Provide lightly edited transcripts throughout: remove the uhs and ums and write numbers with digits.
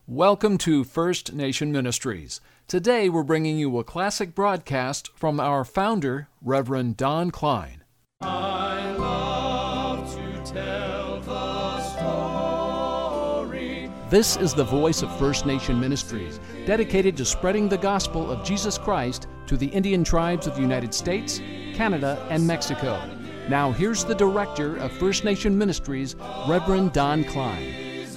Welcome to First Nation Ministries. Today we're bringing you a classic broadcast from our founder, Reverend Don Klein. I love to tell the story. This is the voice of First Nation Ministries, dedicated to spreading the gospel of Jesus Christ to the Indian tribes of the United States, Canada, and Mexico. Now here's the director of First Nation Ministries, Reverend Don Klein.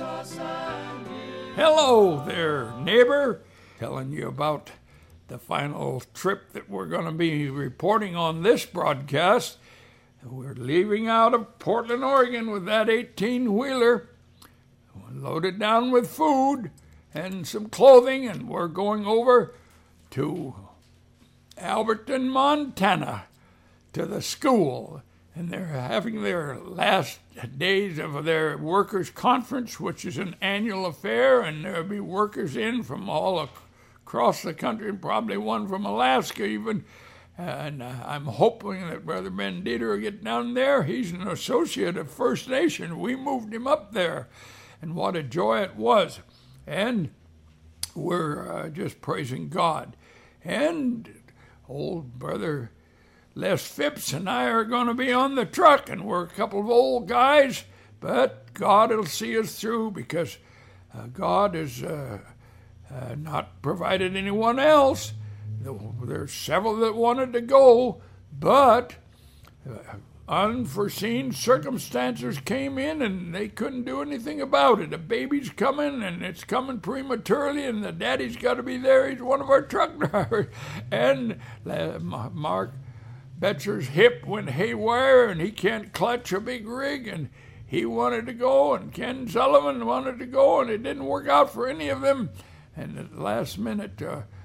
Hello there, neighbor. Telling you about the final trip that we're going to be reporting on this broadcast. We're leaving out of Portland, Oregon with that 18-wheeler, loaded down with food and some clothing, and we're going over to Alberton, Montana, to the school. And they're having their last days of their workers' conference, which is an annual affair, and there'll be workers in from all across the country, and probably one from Alaska even. And I'm hoping that Brother Ben Dieter will get down there. He's an associate of First Nation. We moved him up there, and what a joy it was. And we're just praising God. And old Brother Les Phipps and I are going to be on the truck, and we're a couple of old guys, but God will see us through because God has not provided anyone else. There's several that wanted to go, but unforeseen circumstances came in and they couldn't do anything about it. A baby's coming, and it's coming prematurely, and the daddy's got to be there. He's one of our truck drivers. And Mark Betzer's hip went haywire, and he can't clutch a big rig, and he wanted to go, and Ken Sullivan wanted to go, and it didn't work out for any of them. And at the last minute,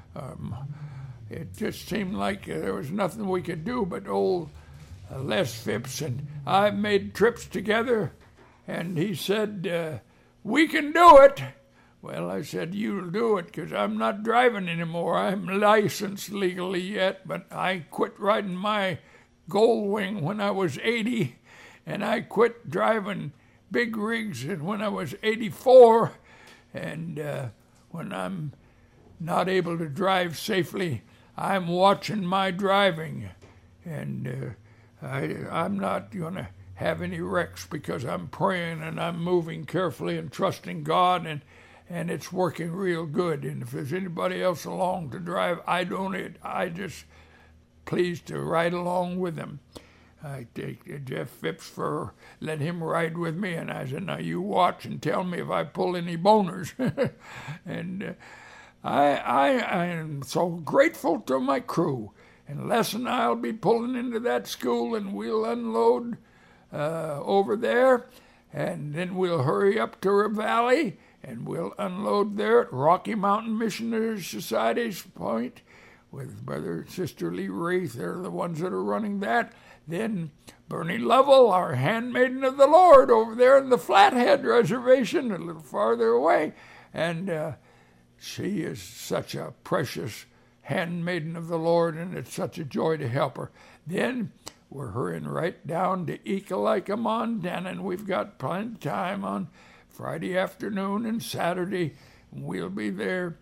it just seemed like there was nothing we could do, but old Les Phipps and I made trips together, and he said, we can do it. Well, I said, you'll do it, because I'm not driving anymore. I'm licensed legally yet, but I quit riding my Goldwing when I was 80, and I quit driving big rigs when I was 84, and when I'm not able to drive safely, I'm watching my driving, and I'm not going to have any wrecks because I'm praying and I'm moving carefully and trusting God, and it's working real good. And if there's anybody else along to drive, I just pleased to ride along with them. I take Jeff Phipps for let him ride with me, and I said, now you watch and tell me if I pull any boners. And I am so grateful to my crew. And Les and I'll be pulling into that school, and we'll unload over there, and then we'll hurry up to Ravalli, and we'll unload there at Rocky Mountain Missionary Society's Point with Brother and Sister Lee Wraith. They're the ones that are running that. Then Bernie Lovell, our handmaiden of the Lord, over there in the Flathead Reservation, a little farther away. And she is such a precious handmaiden of the Lord, and it's such a joy to help her. Then we're hurrying right down to Ekalika, Montana, and we've got plenty of time on Friday afternoon and Saturday. We'll be there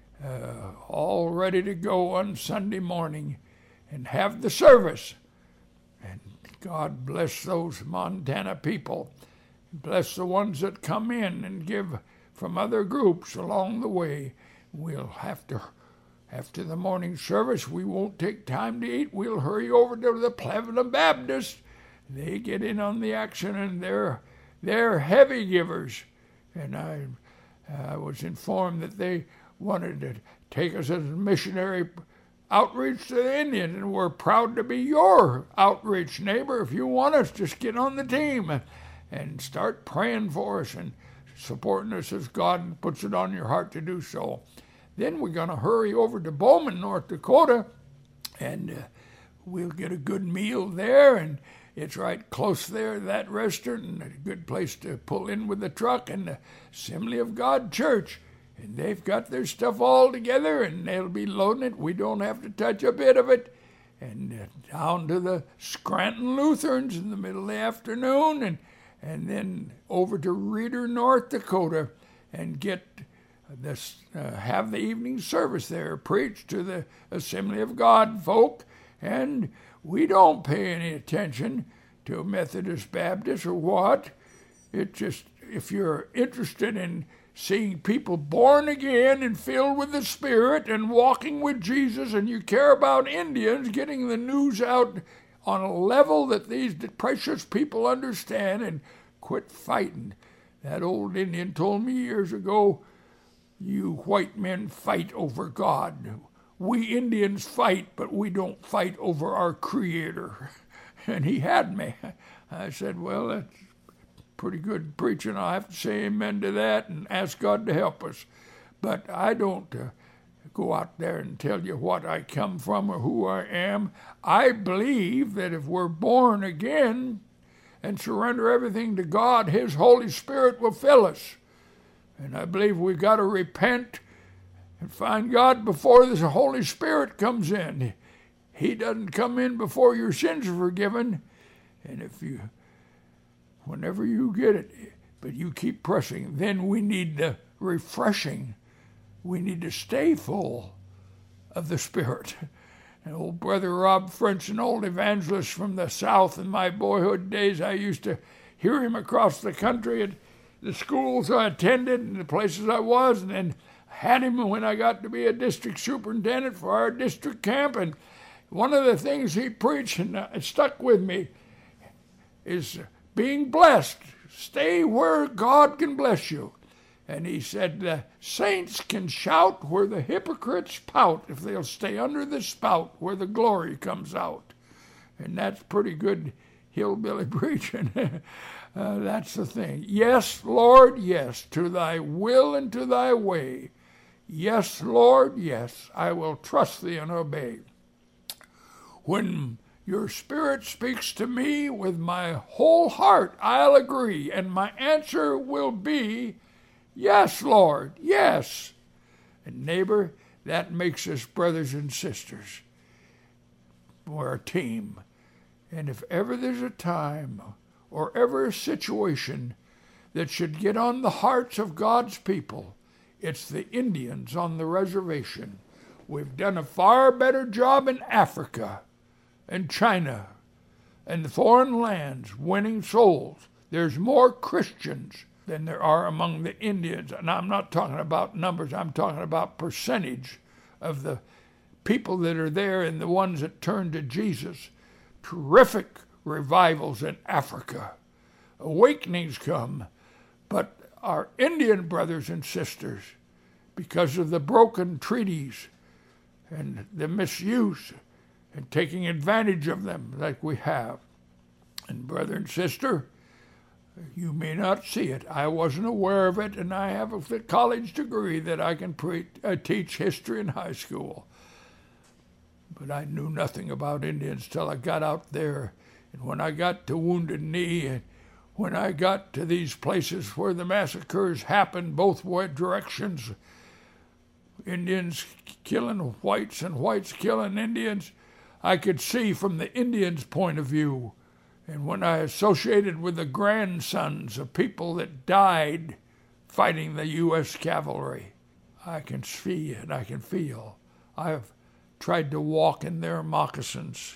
all ready to go on Sunday morning and have the service. And God bless those Montana people. Bless the ones that come in and give from other groups along the way. We'll have to, after the morning service, we won't take time to eat. We'll hurry over to the Plevenum Baptist. They get in on the action, and they're heavy givers. And I was informed that they wanted to take us as a missionary outreach to the Indians, and we're proud to be your outreach neighbor. If you want us, just get on the team and start praying for us and supporting us as God puts it on your heart to do so. Then we're going to hurry over to Bowman, North Dakota, and we'll get a good meal there, and it's right close there, that restaurant, and a good place to pull in with the truck, and the Assembly of God Church. And they've got their stuff all together, and they'll be loading it. We don't have to touch a bit of it. And down to the Scranton Lutherans in the middle of the afternoon, and then over to Reeder, North Dakota, and get have the evening service there, preach to the Assembly of God folk, and we don't pay any attention to Methodist, Baptist, or what. It just, if you're interested in seeing people born again and filled with the Spirit and walking with Jesus, and you care about Indians, getting the news out on a level that these precious people understand, and quit fighting. That old Indian told me years ago, you white men fight over God. We Indians fight, but we don't fight over our Creator. And he had me. I said, well, that's pretty good preaching. I have to say amen to that and ask God to help us. But I don't go out there and tell you what I come from or who I am. I believe that if we're born again and surrender everything to God, His Holy Spirit will fill us. And I believe we've got to repent and find God before the Holy Spirit comes in. He doesn't come in before your sins are forgiven. And whenever you get it, but you keep pressing, then we need the refreshing. We need to stay full of the Spirit. And old Brother Rob French, an old evangelist from the South in my boyhood days, I used to hear him across the country at the schools I attended and the places I was, and then had him when I got to be a district superintendent for our district camp. And one of the things he preached, and it stuck with me, is being blessed. Stay where God can bless you. And he said, the saints can shout where the hypocrites pout if they'll stay under the spout where the glory comes out. And that's pretty good hillbilly preaching. That's the thing. Yes, Lord, yes, to thy will and to thy way. Yes, Lord, yes, I will trust thee and obey. When your Spirit speaks to me with my whole heart, I'll agree, and my answer will be, yes, Lord, yes. And neighbor, that makes us brothers and sisters. We're a team. And if ever there's a time or ever a situation that should get on the hearts of God's people, it's the Indians on the reservation. We've done a far better job in Africa and China and the foreign lands winning souls. There's more Christians than there are among the Indians. And I'm not talking about numbers. I'm talking about percentage of the people that are there and the ones that turn to Jesus. Terrific revivals in Africa. Awakenings come. But our Indian brothers and sisters, because of the broken treaties and the misuse and taking advantage of them like we have. And brother and sister, you may not see it. I wasn't aware of it, and I have a college degree that I can teach history in high school. But I knew nothing about Indians till I got out there. And when I got to Wounded Knee, and when I got to these places where the massacres happened both directions, Indians killing whites and whites killing Indians, I could see from the Indians' point of view. And when I associated with the grandsons of people that died fighting the U.S. cavalry, I can see and I can feel. I've tried to walk in their moccasins.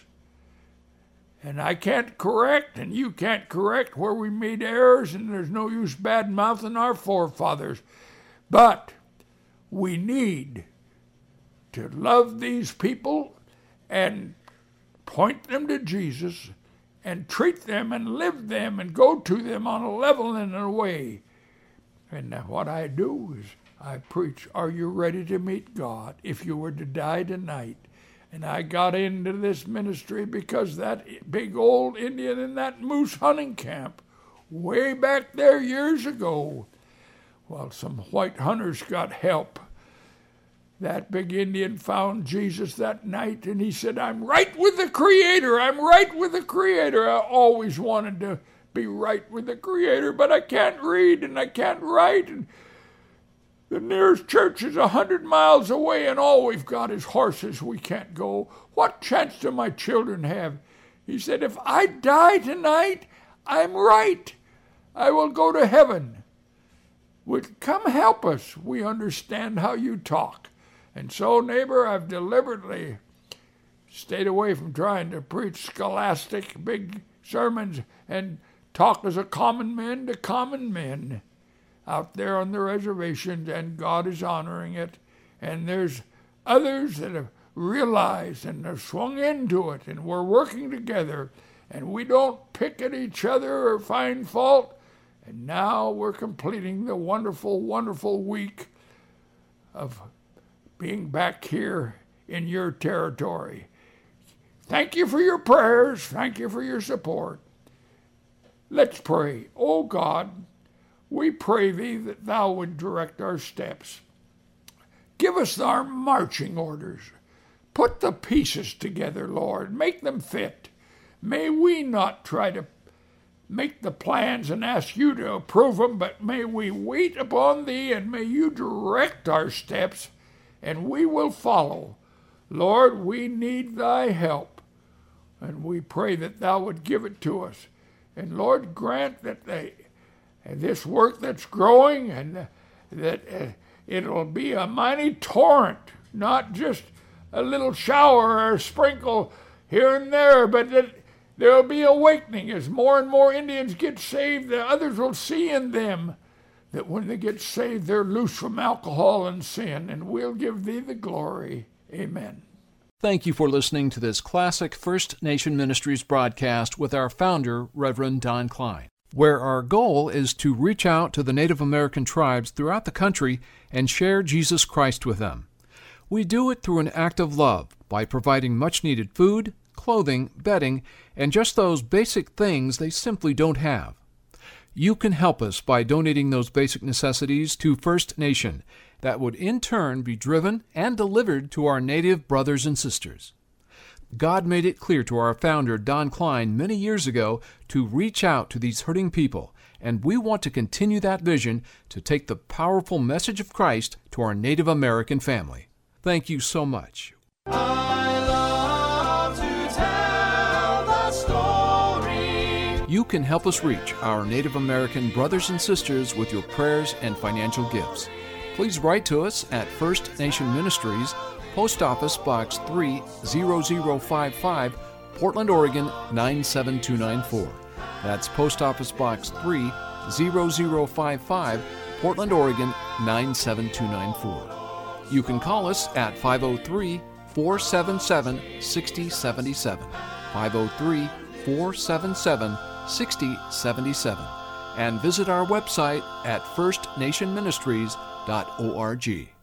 And I can't correct, and you can't correct where we made errors, and there's no use bad-mouthing our forefathers. But we need to love these people and point them to Jesus and treat them and live them and go to them on a level and a way. And what I do is I preach, are you ready to meet God if you were to die tonight? And I got into this ministry because that big old Indian in that moose hunting camp way back there years ago, well, some white hunters got help. That big Indian found Jesus that night, and he said, I'm right with the Creator. I'm right with the Creator. I always wanted to be right with the Creator, but I can't read and I can't write. And the nearest church is 100 miles away, and all we've got is horses. We can't go. What chance do my children have? He said, if I die tonight, I'm right. I will go to heaven. would come help us. We understand how you talk. And so, neighbor, I've deliberately stayed away from trying to preach scholastic big sermons and talk as a common man to common men out there on the reservations, and God is honoring it. And there's others that have realized and have swung into it, and we're working together, and we don't pick at each other or find fault. And now we're completing the wonderful, wonderful week of being back here in your territory. Thank you for your prayers. Thank you for your support. Let's pray. Oh God, we pray thee that thou would direct our steps. Give us our marching orders. Put the pieces together, Lord. Make them fit. May we not try to make the plans and ask you to approve them, but may we wait upon thee, and may you direct our steps, and we will follow. Lord, we need thy help, and we pray that thou would give it to us. And Lord, grant that this work that's growing, and that it'll be a mighty torrent, not just a little shower or a sprinkle here and there, but that there'll be awakening as more and more Indians get saved. The others will see in them that when they get saved, they're loose from alcohol and sin, and we'll give thee the glory. Amen. Thank you for listening to this classic First Nation Ministries broadcast with our founder, Reverend Don Klein, where our goal is to reach out to the Native American tribes throughout the country and share Jesus Christ with them. We do it through an act of love by providing much-needed food, clothing, bedding, and just those basic things they simply don't have. You can help us by donating those basic necessities to First Nation that would in turn be driven and delivered to our Native brothers and sisters. God made it clear to our founder, Don Klein, many years ago to reach out to these hurting people, and we want to continue that vision to take the powerful message of Christ to our Native American family. Thank you so much. You can help us reach our Native American brothers and sisters with your prayers and financial gifts. Please write to us at First Nation Ministries, Post Office Box 30055, Portland, Oregon 97294. That's Post Office Box 30055, Portland, Oregon 97294. You can call us at 503-477-6077, 503-477-6077, and visit our website at firstnationministries.org.